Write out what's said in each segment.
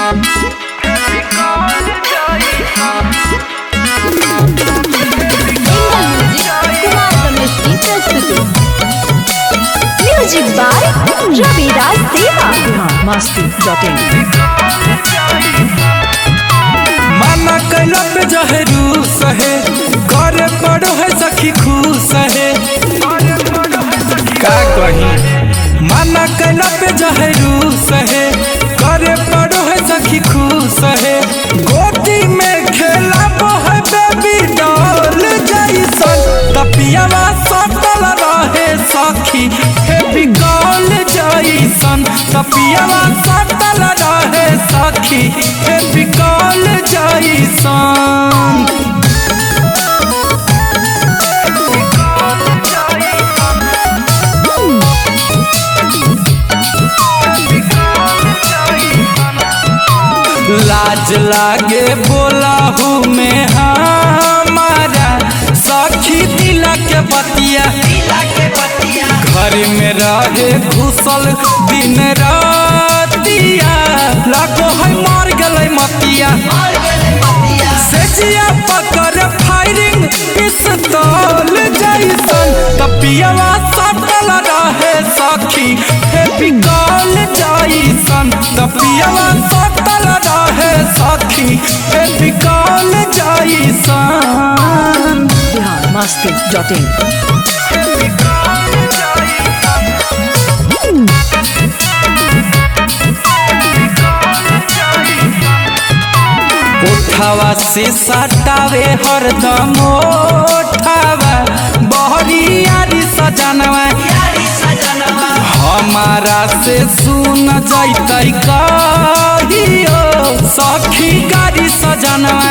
Music by Raviraj देवा। मस्ती.in माना कैला पे जहरू सहे करे पड़ो है सखी खुश है का कही। माना कैला पे जहरू सहे करे पड़ो है सखी खुश है। गोदी में खेला वो है बेबी डॉल जैसन तपियावा सटल रहे सखी हे बिकॉल जैसन तपियावा सटल रहे सखी हे बिकॉल जैसन। लाज लागे बोला हूँ मैं हमारा सखी दिला के बतिया घर में रहे घुसल दिन रातिया लागो है मार गले मतिया सेजिया पकड़ फायरिंग पिस्तौल जैसन तपियावा सटल रहे सखी हे बिकॉल जैसन तपियावा सटल रहे सखी हे बिकॉल जैसन। मस्ती.in उठावा से सटावे हरदम उठावा बहरी यारी सजनवा हमारा से सुन जैतै कहियो सखी गाड़ी सजनवा।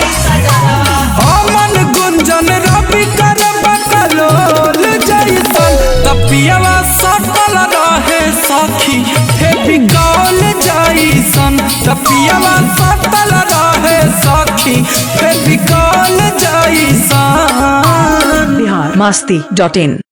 अमन गुंजन रवि कर बकलोल जैसन तपियावा सटल रहे सखी हे बिकॉल जैसन तपियावा सटल रहे सखी हे बिकॉल जैसन। मस्ती.in